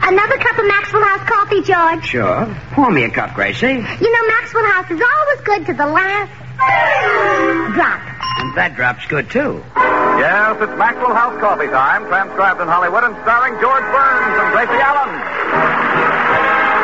Another cup of Maxwell House coffee, George? Sure. Pour me a cup, Gracie. You know, Maxwell House is always good to the last drop. And that drop's good, too. Yes, it's Maxwell House coffee time, transcribed in Hollywood and starring George Burns and Gracie Allen.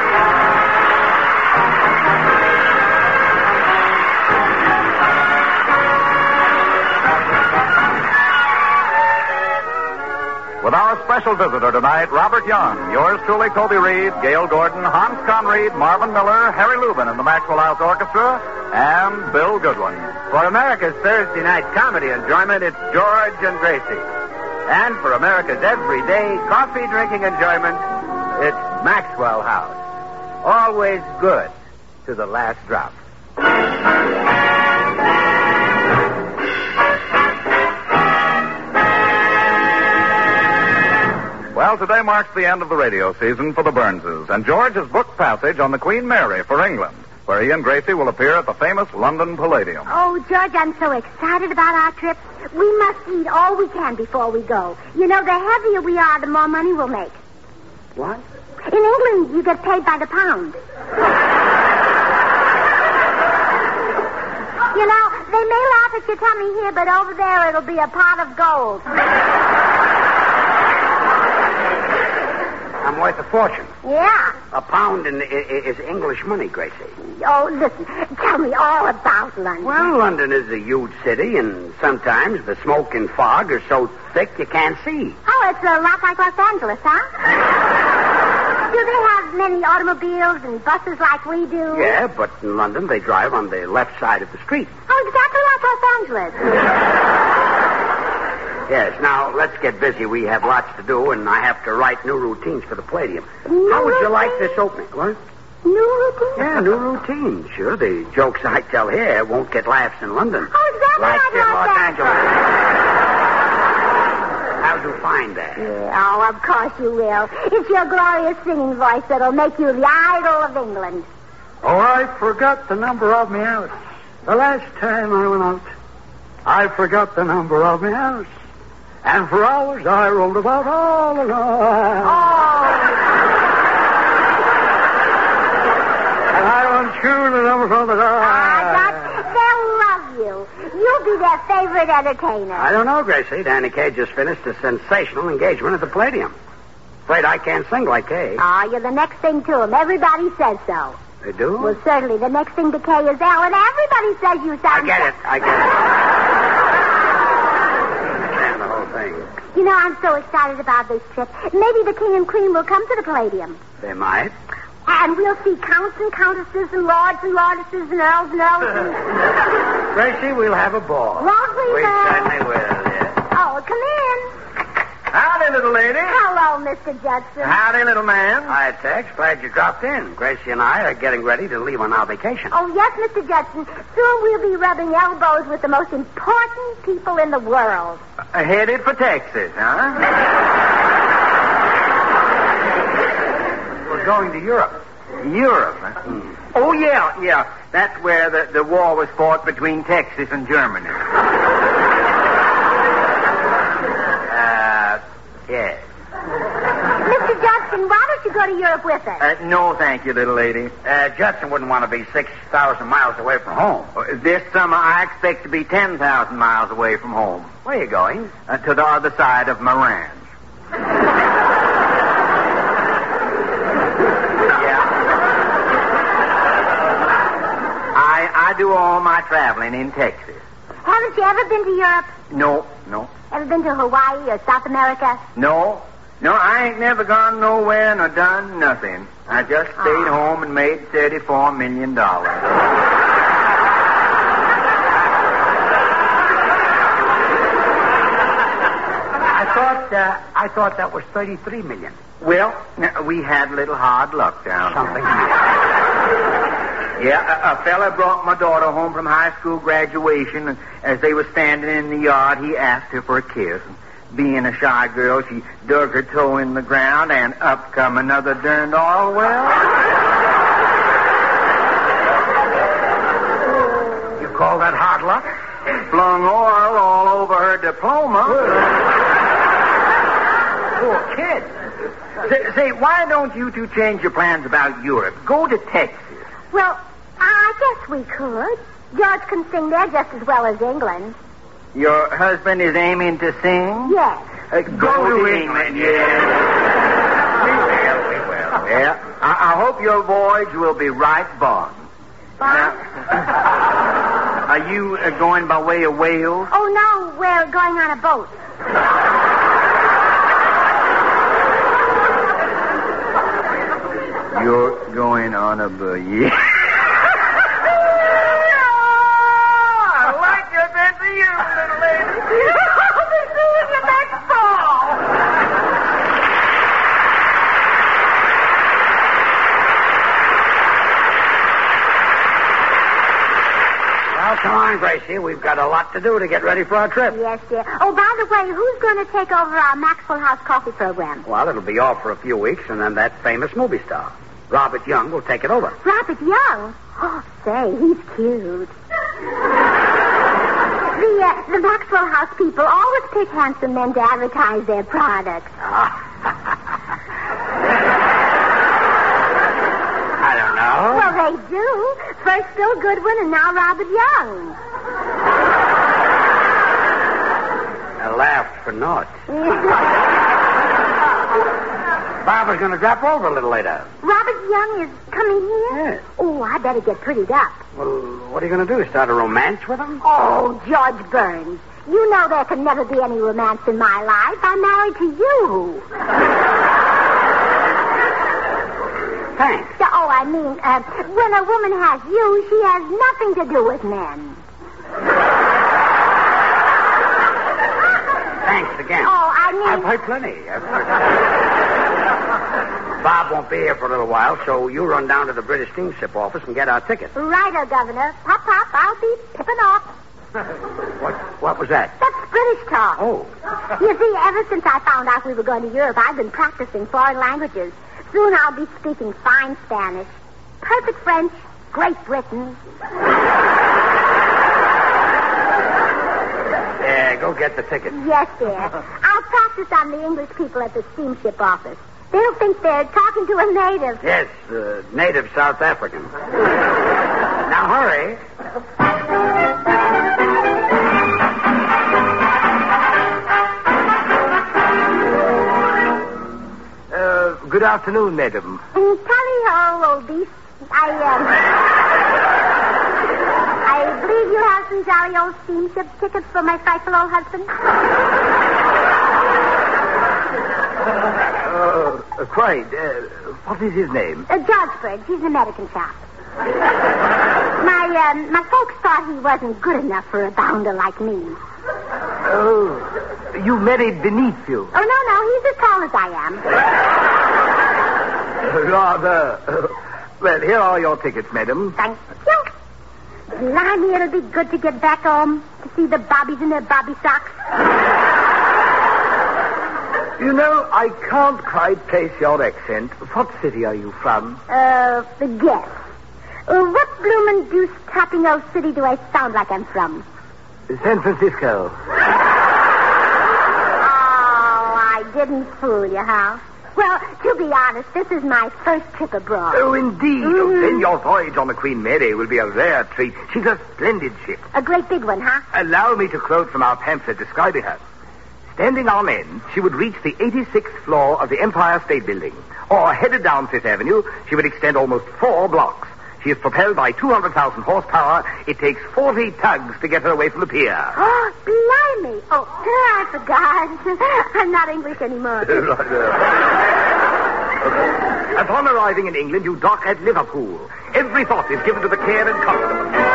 With our special visitor tonight, Robert Young, yours truly, Toby Reed, Gail Gordon, Hans Conried, Marvin Miller, Harry Lubin in the Maxwell House Orchestra, and Bill Goodwin. For America's Thursday night comedy enjoyment, it's George and Gracie. And for America's everyday coffee-drinking enjoyment, it's Maxwell House. Always good to the last drop. Well, today marks the end of the radio season for the Burnses, and George has booked passage on the Queen Mary for England, where he and Gracie will appear at the famous London Palladium. Oh, George, I'm so excited about our trip. We must eat all we can before we go. You know, the heavier we are, the more money we'll make. What? In England, you get paid by the pound. You know, they may laugh at your tummy here, but over there it'll be a pot of gold. I'm worth a fortune. Yeah. A pound is English money, Gracie. Oh, listen, tell me all about London. Well, London is a huge city, and sometimes the smoke and fog are so thick you can't see. Oh, it's a lot like Los Angeles, huh? Do they have many automobiles and buses like we do? Yeah, but in London they drive on the left side of the street. Oh, exactly like Los Angeles. Yes, now let's get busy. We have lots to do, and I have to write new routines for the Palladium. How would you like this opening? What? New routine? Yeah, new routine. Sure, the jokes I tell here won't get laughs in London. Oh, exactly Like like in Los Los Angeles. How'd you find that? Yeah, oh, of course you will. It's your glorious singing voice that'll make you the idol of England. Oh, I forgot the number of my house. The last time I went out, I forgot the number of my house. And for hours I rolled about all alone. Oh. And I went through the number from the door. They'll love you. You'll be their favorite entertainer. I don't know, Gracie. Danny Kaye just finished a sensational engagement at the Palladium. Afraid I can't sing like Kaye. Oh, you're the next thing to him. Everybody says so. They do? Well, certainly. The next thing to Kaye is Ellen. Everybody says you sound... I get it. The whole thing. You know, I'm so excited about this trip. Maybe the king and queen will come to the Palladium. They might. And we'll see counts and countesses and lords and lordesses and earls and earls. Gracie, we'll have a ball. Won't we, We Mel? certainly will, yeah. Oh, come in. Howdy, little lady. Hello, Mr. Judson. Howdy, little man. Hi, Tex. Glad you dropped in. Gracie and I are getting ready to leave on our vacation. Oh, yes, Mr. Judson. Soon we'll be rubbing elbows with the most important people in the world. Headed for Texas, huh? We're going to Europe. Europe, huh? Oh, yeah. That's where the war was fought between Texas and Germany. Yes. Mr. Judson, why don't you go to Europe with us? No, thank you, little lady. Judson wouldn't want to be 6,000 miles away from home. This summer, I expect to be 10,000 miles away from home. Where are you going? To the other side of Moran. Yeah. I do all my traveling in Texas. Haven't you ever been to Europe? No. Ever been to Hawaii or South America? No, I ain't never gone nowhere nor done nothing. I just stayed home and made $34 million. I thought that was $33 million. Well, we had a little hard luck down Something. Yeah, a fella brought my daughter home from high school graduation, and as they were standing in the yard, he asked her for a kiss. Being a shy girl, she dug her toe in the ground, and up come another darned oil well. You call that hard luck? Flung oil all over her diploma. Poor kid. Say, why don't you two change your plans about Europe? Go to Texas. Well, I guess we could. George can sing there just as well as England. Your husband is aiming to sing? Yes. Go to England, yes. We will. Well, I hope your voyage will be right bon. Are you going by way of Wales? Oh, no, we're going on a boat. You're going on a boat, yeah. I like your sense of humor, little lady. I'll be seeing you next fall. Well, come on, Gracie. We've got a lot to do to get ready for our trip. Yes, dear. Oh, by the way, who's going to take over our Maxwell House coffee program? Well, it'll be off for a few weeks, and then that famous movie star, Robert Young, will take it over. Robert Young? Oh, say, he's cute. The Maxwell House people always pick handsome men to advertise their products. I don't know. Well, they do. First Bill Goodwin and now Robert Young. I laughed for naught. Barbara's going to drop over a little later. Robert Young is coming here? Yes. Oh, I better get prettied up. Well, what are you going to do? Start a romance with him? Oh, George Burns. You know there can never be any romance in my life. I'm married to you. Thanks. Oh, I mean, when a woman has you, she has nothing to do with men. Thanks again. Oh, I mean... I've heard plenty. Bob won't be here for a little while, so you run down to the British steamship office and get our ticket. Righto, Governor. Pop, pop, I'll be pipping off. What was that? That's British talk. Oh. You see, ever since I found out we were going to Europe, I've been practicing foreign languages. Soon I'll be speaking fine Spanish, perfect French, Great Britain. Yeah, go get the ticket. Yes, dear. I'll practice on the English people at the steamship office. They'll think they're talking to a native. Yes, native South African. Now hurry. Good afternoon, madam. Tally-ho, old beast. I believe you have some jolly old steamship tickets for my frightful old husband. Quite. What is his name? George Bird. He's an American chap. My folks thought he wasn't good enough for a bounder like me. Oh, you married beneath you. Oh, no, he's as tall as I am. Rather. Well, here are your tickets, madam. Thank you. Blimey, it'll be good to get back home to see the bobbies in their bobby socks. You know, I can't quite place your accent. What city are you from? Guess. What bloomin' deuce tapping old city do I sound like I'm from? San Francisco. Oh, I didn't fool you, huh? Well, to be honest, this is my first trip abroad. Oh, indeed. Mm-hmm. Oh, then your voyage on the Queen Mary will be a rare treat. She's a splendid ship. A great big one, huh? Allow me to quote from our pamphlet describing her. Standing on end, she would reach the 86th floor of the Empire State Building. Or, headed down Fifth Avenue, she would extend almost 4 blocks. She is propelled by 200,000 horsepower. It takes 40 tugs to get her away from the pier. Oh, blimey. Oh, I forgot. I'm not English anymore. Upon arriving in England, you dock at Liverpool. Every thought is given to the care and comfort of them.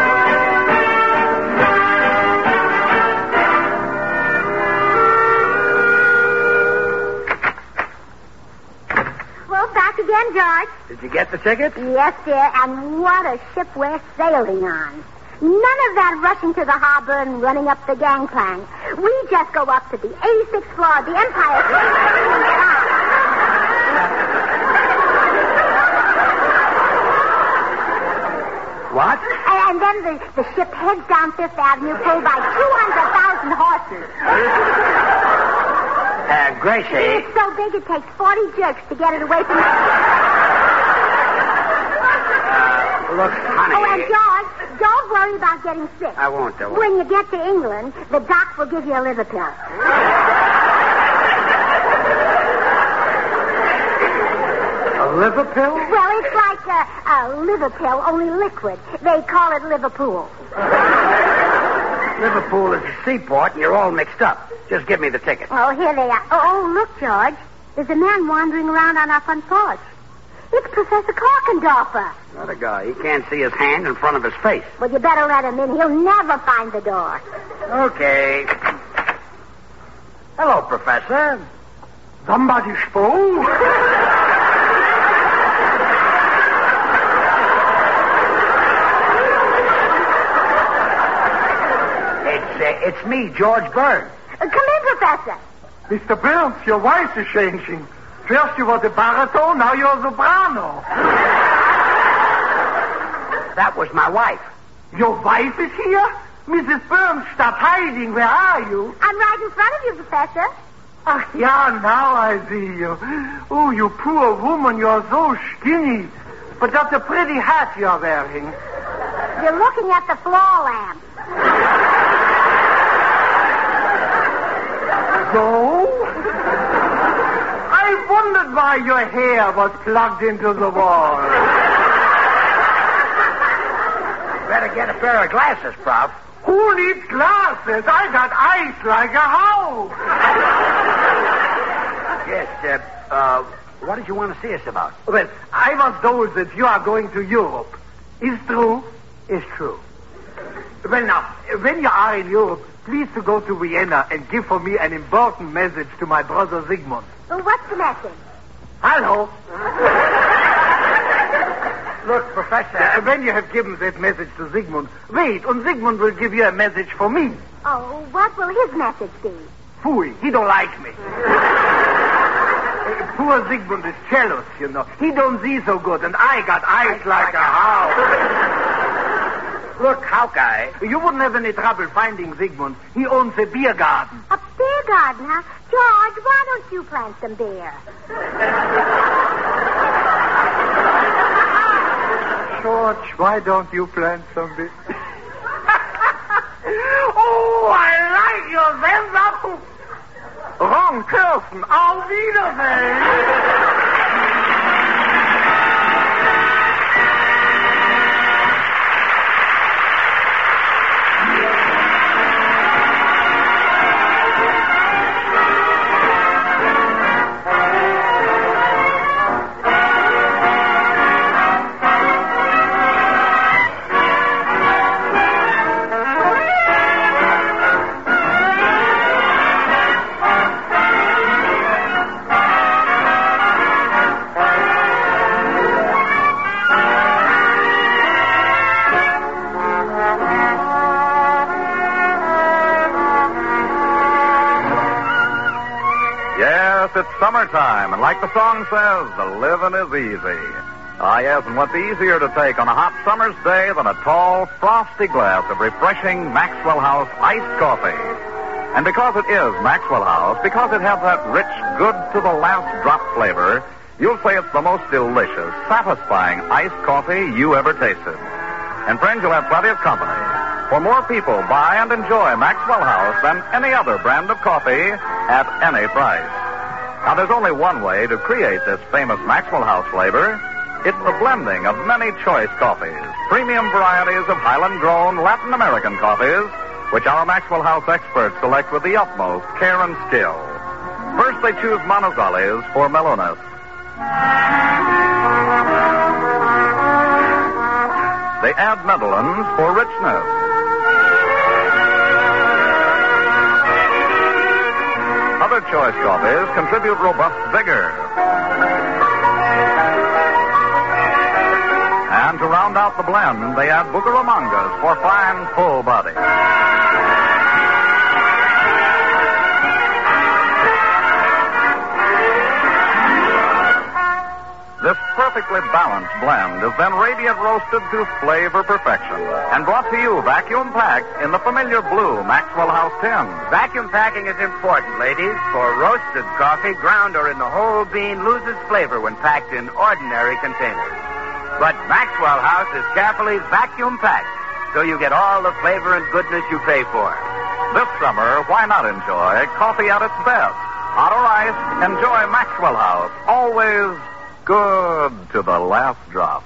Again, George. Did you get the ticket? Yes, dear, and what a ship we're sailing on. None of that rushing to the harbor and running up the gangplank. We just go up to the 86th floor of the Empire State Building and get on. What? And then the ship heads down Fifth Avenue pulled by 200,000 horses. Gracie. It's so big it takes 40 jerks to get it away from Look, honey. Oh, and George, don't worry about getting sick. I won't, though. When you get to England, the doc will give you a liver pill. A liver pill? Well, it's like a liver pill, only liquid. They call it Liverpool. Liverpool is a seaport, and you're all mixed up. Just give me the ticket. Oh, here they are. Oh, look, George. There's a man wandering around on our front porch. It's Professor Korkendorfer. Not a guy. He can't see his hand in front of his face. Well, you better let him in. He'll never find the door. Okay. Hello, Professor. Somebody spoke? It's me, George Burns. Come in, Professor. Mr. Burns, your voice is changing. First you were the baritone, now you're the soprano. That was my wife. Your wife is here? Mrs. Burns, stop hiding. Where are you? I'm right in front of you, Professor. Ah, yeah, now I see you. Oh, you poor woman, you're so skinny. But that's a pretty hat you're wearing. You're looking at the floor lamp. So? I wondered why your hair was plugged into the wall. Better get a pair of glasses, Prof. Who needs glasses? I got eyes like a house. Yes, what did you want to see us about? Well, I was told that you are going to Europe. Is true? Is true. Well, now, when you are in Europe, please to go to Vienna and give for me an important message to my brother Sigmund. Well, what's the message? Hello. Look, Professor. When you have given that message to Sigmund, wait, and Sigmund will give you a message for me. Oh, what will his message be? Fooey, he don't like me. Poor Sigmund is jealous, you know. He don't see so good, and I got eyes like a house. Look, Hawkeye. You wouldn't have any trouble finding Sigmund. He owns a beer garden. A beer garden, huh? George, why don't you plant some beer? George, why don't you plant some beer? Oh, I like your sense of... Wrong person. Auf Wiedersehen. It's summertime, and like the song says, the living is easy. Ah, yes, and what's easier to take on a hot summer's day than a tall, frosty glass of refreshing Maxwell House iced coffee? And because it is Maxwell House, because it has that rich, good-to-the-last-drop flavor, you'll say it's the most delicious, satisfying iced coffee you ever tasted. And friends, you'll have plenty of company. For more people buy and enjoy Maxwell House than any other brand of coffee at any price. Now, there's only one way to create this famous Maxwell House flavor. It's the blending of many choice coffees, premium varieties of Highland-grown Latin American coffees, which our Maxwell House experts select with the utmost care and skill. First, they choose Manizales for mellowness. They add Netherlands for richness. Other choice coffees contribute robust vigor. And to round out the blend, they add Bucaramangas for fine, full body. This perfectly balanced blend is then radiant roasted to flavor perfection and brought to you vacuum packed in the familiar blue Maxwell House tin. Vacuum packing is important, ladies, for roasted coffee, ground or in the whole bean, loses flavor when packed in ordinary containers. But Maxwell House is carefully vacuum packed, so you get all the flavor and goodness you pay for. This summer, why not enjoy coffee at its best? Hot or iced, enjoy Maxwell House. Always good to the last drop.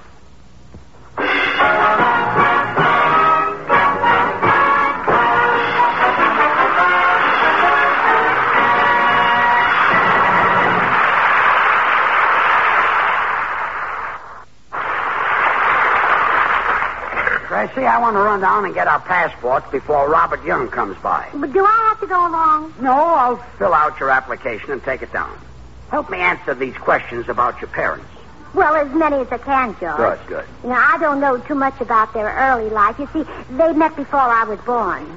Gracie, I want to run down and get our passports before Robert Young comes by. But do I have to go along? No, I'll fill out your application and take it down. Help me answer these questions about your parents. Well, as many as I can, George. Good. You know, I don't know too much about their early life. You see, they met before I was born.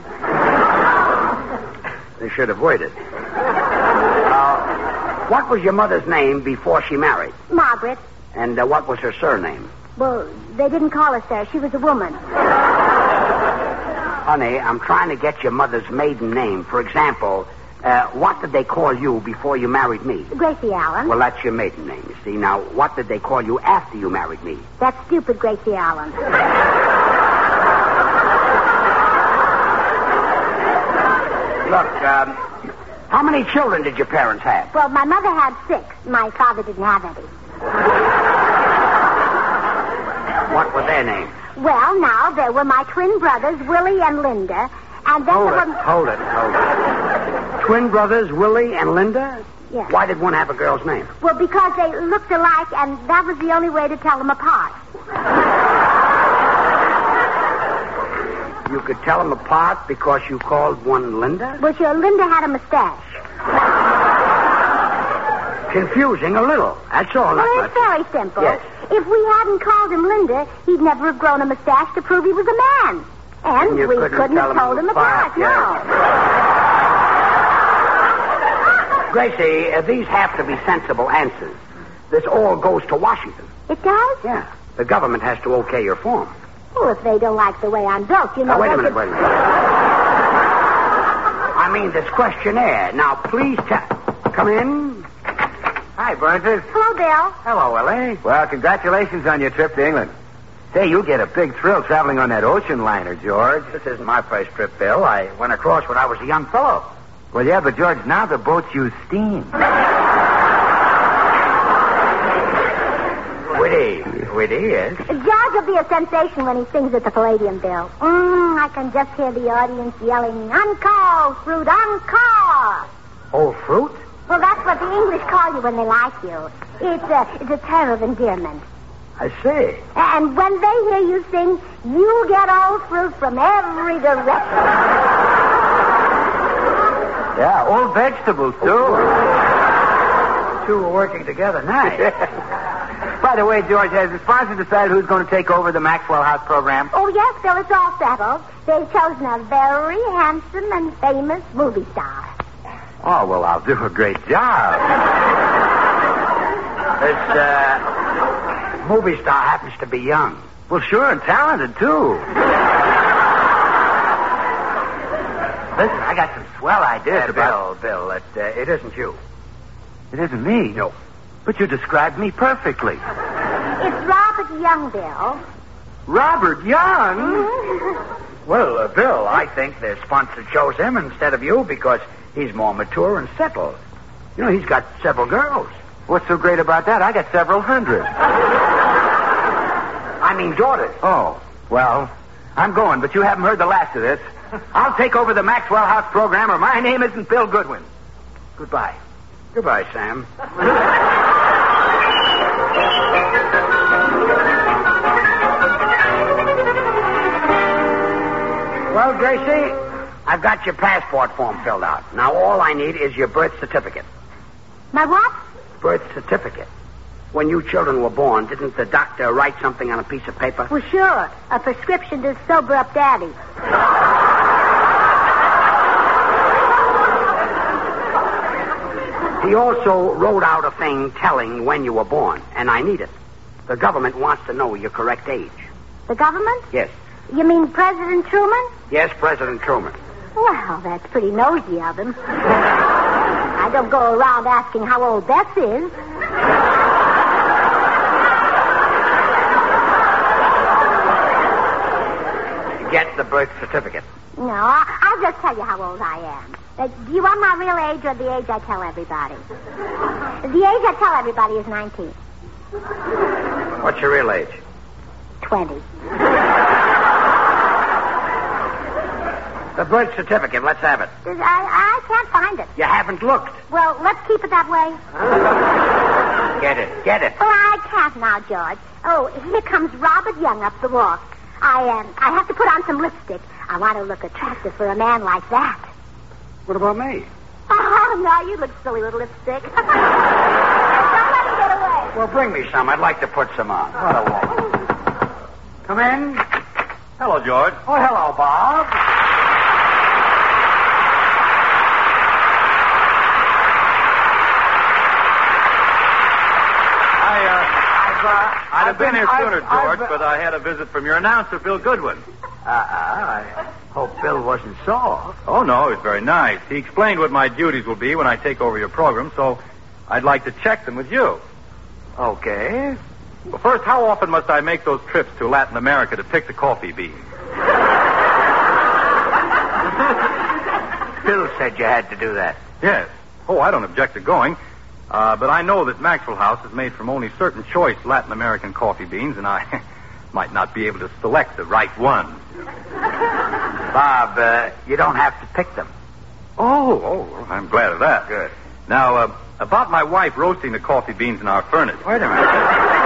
They should have waited. What was your mother's name before she married? Margaret. And what was her surname? Well, they didn't call her Sarah. She was a woman. Honey, I'm trying to get your mother's maiden name. For example, what did they call you before you married me? Gracie Allen. Well, that's your maiden name, you see. Now, what did they call you after you married me? That's stupid, Gracie Allen. Look, how many children did your parents have? Well, my mother had 6. My father didn't have any. What were their names? Well, now, there were my twin brothers, Willie and Linda, and then Hold there it. were... Twin brothers, Willie and Linda? Yes. Why did one have a girl's name? Well, because they looked alike, and that was the only way to tell them apart. You could tell them apart because you called one Linda? Well, sure, Linda had a mustache. Confusing a little. That's all. Well, it's very simple. Yes. If we hadn't called him Linda, he'd never have grown a mustache to prove he was a man. And you we couldn't have told him apart, yeah. No. Gracie, these have to be sensible answers. This all goes to Washington. It does? Yeah. The government has to okay your form. Well, if they don't like the way I'm built, you know... Now, wait a minute. I mean, this questionnaire. Now, please come in. Hi, Burnses. Hello, Bill. Hello, Willie. Well, congratulations on your trip to England. Say, you get a big thrill traveling on that ocean liner, George. This isn't my first trip, Bill. I went across when I was a young fellow. Well, yeah, but, George, now the boats use steam. Witty, yes. George will be a sensation when he sings at the Palladium, Bill. I can just hear the audience yelling, "Encore, fruit, encore!" Oh, fruit? Well, that's what the English call you when they like you. It's a term of endearment. I see. And when they hear you sing, you get old fruit from every direction. Yeah, old vegetables, too. Two are working together nice. By the way, George, has the sponsor decided who's going to take over the Maxwell House program? Oh, yes, Bill, it's all settled. They've chosen a very handsome and famous movie star. Oh, well, I'll do a great job. This movie star happens to be young. Well, sure, and talented, too. Listen, I got some swell ideas about... Bill, it isn't you. It isn't me? No. But you described me perfectly. It's Robert Young, Bill. Robert Young? Well, Bill, I think the sponsor chose him instead of you because he's more mature and settled. You know, he's got several girls. What's so great about that? I got several hundred. I mean daughters. Oh, well, I'm going, but you haven't heard the last of this. I'll take over the Maxwell House program, or my name isn't Bill Goodwin. Goodbye. Goodbye, Sam. Well, Gracie, I've got your passport form filled out. Now, all I need is your birth certificate. My what? Birth certificate. When you children were born, didn't the doctor write something on a piece of paper? Well, sure. A prescription to sober up Daddy. He also wrote out a thing telling when you were born, and I need it. The government wants to know your correct age. The government? Yes. You mean President Truman? Yes, President Truman. Well, that's pretty nosy of him. I don't go around asking how old Bess is. Get the birth certificate. No, I'll just tell you how old I am. Do you want my real age or the age I tell everybody? The age I tell everybody is 19. What's your real age? 20. The birth certificate. Let's have it. I can't find it. You haven't looked. Well, let's keep it that way. Get it. Get it. Oh, I can't now, George. Oh, here comes Robert Young up the walk. I have to put on some lipstick. I want to look attractive for a man like that. What about me? Oh, no, you look silly with lipstick. Don't let me get away. Well, bring me some. I'd like to put some on. What a woman. Come in. Hello, George. Oh, hello, Bob. I'd have been here sooner, George, but I had a visit from your announcer, Bill Goodwin. I hope Bill wasn't sore. Oh, no, he's very nice. He explained what my duties will be when I take over your program, so I'd like to check them with you. Okay. Well, first, how often must I make those trips to Latin America to pick the coffee beans? Bill said you had to do that. Yes. Oh, I don't object to going. But I know that Maxwell House is made from only certain choice Latin American coffee beans, and I might not be able to select the right one. Bob, you don't have to pick them. Oh, well, I'm glad of that. Good. Now, about my wife roasting the coffee beans in our furnace. Wait a minute.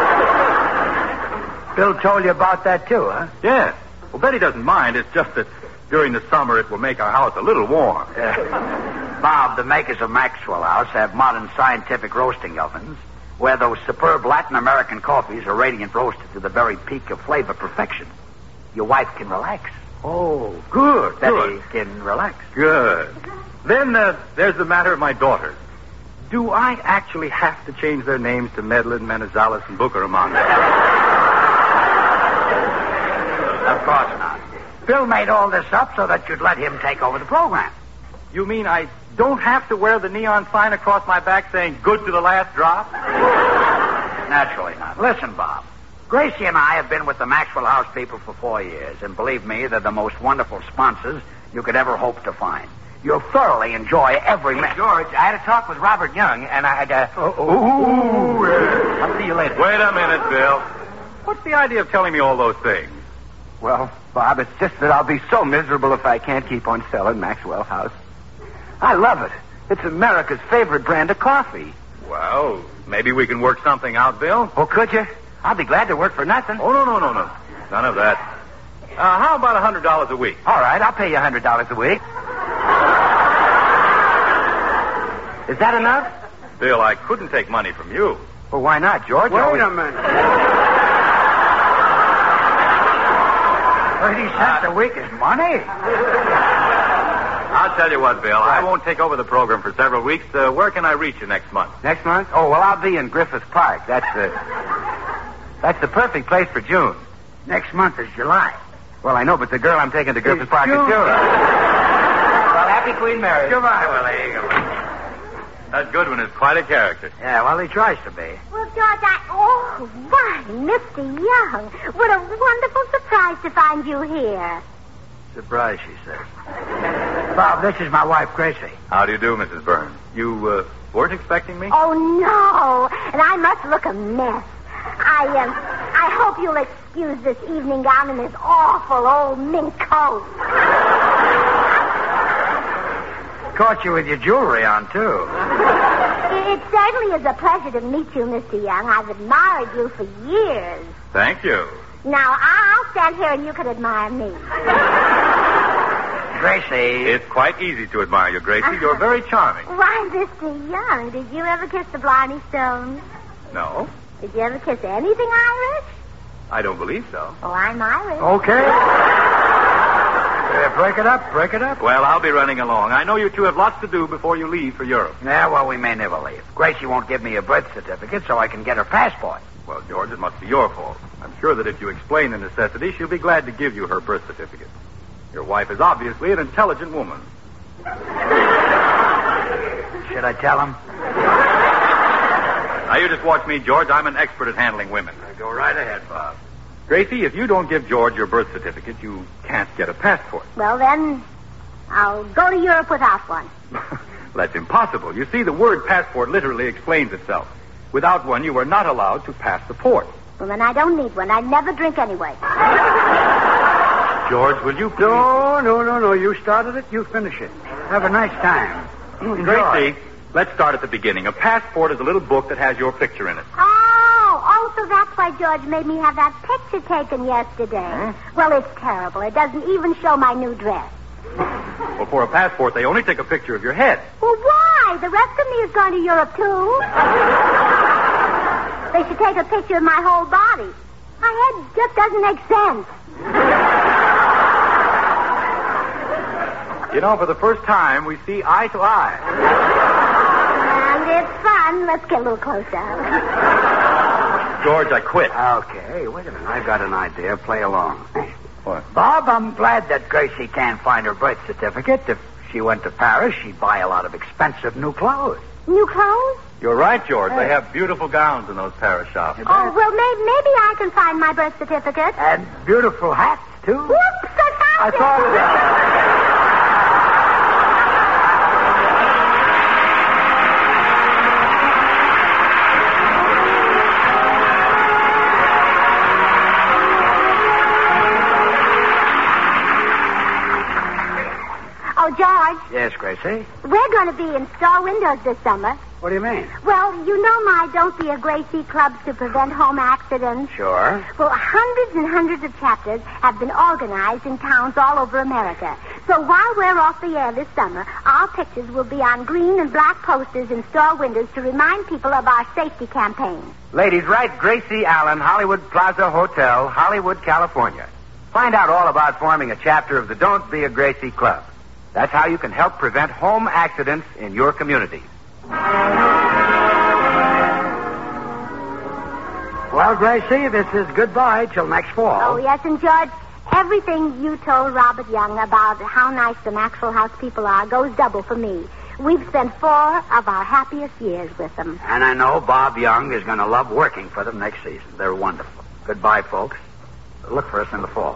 Bill told you about that, too, huh? Yes. Well, Betty doesn't mind. It's just that during the summer it will make our house a little warm. Bob, the makers of Maxwell House have modern scientific roasting ovens where those superb Latin American coffees are radiant roasted to the very peak of flavor perfection. Your wife can relax. Oh, good. Betty can relax. Good. Then there's the matter of my daughters. Do I actually have to change their names to Medlin, Manizales, and Bucaramanga? Of course not. Bill made all this up so that you'd let him take over the program. You mean I don't have to wear the neon sign across my back saying good to the last drop? Naturally not. Listen, Bob. Gracie and I have been with the Maxwell House people for 4 years, and believe me, they're the most wonderful sponsors you could ever hope to find. You'll thoroughly enjoy every minute. George, I had a talk with Robert Young, and I'll see you later. Wait a minute, Bill. What's the idea of telling me all those things? Well, Bob, it's just that I'll be so miserable if I can't keep on selling Maxwell House. I love it. It's America's favorite brand of coffee. Well, maybe we can work something out, Bill. Oh, could you? I'll be glad to work for nothing. Oh, no. None of that. How about $100 a week? All right, I'll pay you $100 a week. Is that enough? Bill, I couldn't take money from you. Well, why not, George? Wait a minute. 30 cents a week is money. I'll tell you what, Bill. I won't take over the program for several weeks. Where can I reach you next month? Next month? Oh, well, I'll be in Griffith Park. That's the perfect place for June. Next month is July. Well, I know, but the girl I'm taking to Griffith Park is June. June. Well, happy Queen Mary. Goodbye, Willie. That Goodwin is quite a character. Yeah, well, he tries to be. Well, George, oh, why, Mr. Young. What a wonderful surprise to find you here. Surprise, she says. Bob, this is my wife, Gracie. How do you do, Mrs. Byrne? You weren't expecting me? Oh, no. And I must look a mess. I hope you'll excuse this evening gown and this awful old mink coat. Caught you with your jewelry on, too. It certainly is a pleasure to meet you, Mr. Young. I've admired you for years. Thank you. Now, I'll stand here and you can admire me. Gracie. It's quite easy to admire you, Gracie. You're very charming. Why, Mr. Young, did you ever kiss the Blarney Stones? No, Did you ever kiss anything Irish? I don't believe so. Oh, I'm Irish. Okay. Break it up. Well, I'll be running along. I know you two have lots to do before you leave for Europe. Yeah, well, we may never leave. Gracie won't give me a birth certificate so I can get her passport. Well, George, it must be your fault. I'm sure that if you explain the necessity, she'll be glad to give you her birth certificate. Your wife is obviously an intelligent woman. Should I tell him? Now, you just watch me, George. I'm an expert at handling women. Go right ahead, Bob. Gracie, if you don't give George your birth certificate, you can't get a passport. Well, then, I'll go to Europe without one. That's impossible. You see, the word passport literally explains itself. Without one, you are not allowed to pass the port. Well, then I don't need one. I never drink anyway. George, will you please... No. You started it, you finish it. Have a nice time. Gracie, let's start at the beginning. A passport is a little book that has your picture in it. Oh, so that's why George made me have that picture taken yesterday. Well, it's terrible. It doesn't even show my new dress. Well, for a passport, they only take a picture of your head. Well, why? The rest of me is going to Europe, too. They should take a picture of my whole body. My head just doesn't make sense. You know, for the first time, we see eye to eye. And it's fun. Let's get a little closer. George, I quit. Okay, wait a minute. I've got an idea. Play along. What? Bob, I'm glad that Gracie can't find her birth certificate. If she went to Paris, she'd buy a lot of expensive new clothes. New clothes? You're right, George. They have beautiful gowns in those Paris shops. Oh, well, maybe I can find my birth certificate. And beautiful hats, too. Whoops, I found it. thought... Oh, George. Yes, Gracie? We're going to be in store windows this summer. What do you mean? Well, you know my Don't Be a Gracie clubs to prevent home accidents. Sure. Well, hundreds and hundreds of chapters have been organized in towns all over America. So while we're off the air this summer, our pictures will be on green and black posters in store windows to remind people of our safety campaign. Ladies, write Gracie Allen, Hollywood Plaza Hotel, Hollywood, California. Find out all about forming a chapter of the Don't Be a Gracie Club. That's how you can help prevent home accidents in your community. Well, Gracie, this is goodbye till next fall. Oh, yes, and George, everything you told Robert Young about how nice the Maxwell House people are goes double for me. We've spent 4 of our happiest years with them. And I know Bob Young is going to love working for them next season. They're wonderful. Goodbye, folks. Look for us in the fall.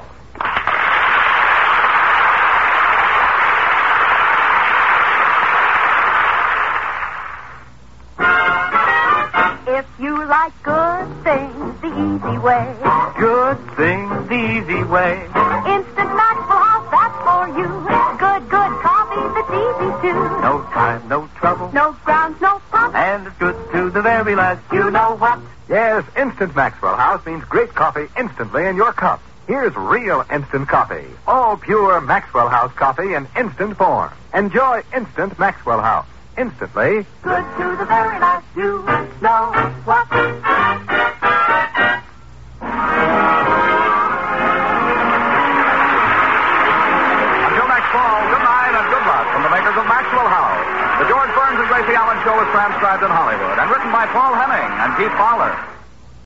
If you like good things the easy way. Good things the easy way. Instant Maxwell House, that's for you. Good coffee that's easy too. No time, no trouble. No grounds, no pop. And it's good to the very last. You know what? Yes, Instant Maxwell House means great coffee instantly in your cup. Here's real instant coffee. All pure Maxwell House coffee in instant form. Enjoy Instant Maxwell House. Instantly. Good to the very last. You know what? Until next fall, good night and good luck from the makers of Maxwell House. The George Burns and Gracie Allen Show is transcribed in Hollywood and written by Paul Hemming and Keith Fowler.